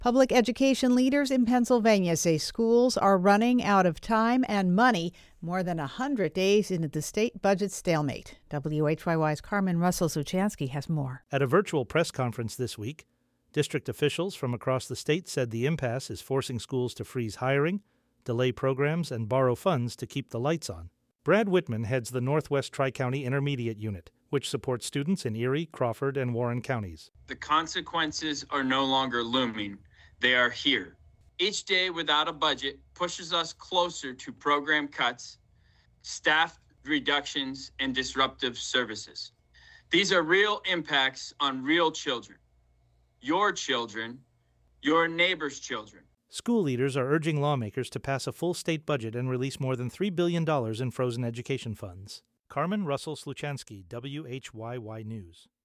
Public education leaders in Pennsylvania say schools are running out of time and money more than 100 days into the state budget stalemate. WHYY's Carmen Russell-Suchansky has more. At a virtual press conference this week, district officials from across the state said the impasse is forcing schools to freeze hiring, delay programs, and borrow funds to keep the lights on. Brad Whitman heads the Northwest Tri-County Intermediate Unit, which supports students in Erie, Crawford, and Warren counties. The consequences are no longer looming. They are here. Each day without a budget pushes us closer to program cuts, staff reductions, and disruptive services. These are real impacts on real children, your neighbor's children. School leaders are urging lawmakers to pass a full state budget and release more than $3 billion in frozen education funds. Carmen Russell-Sluchansky, WHYY News.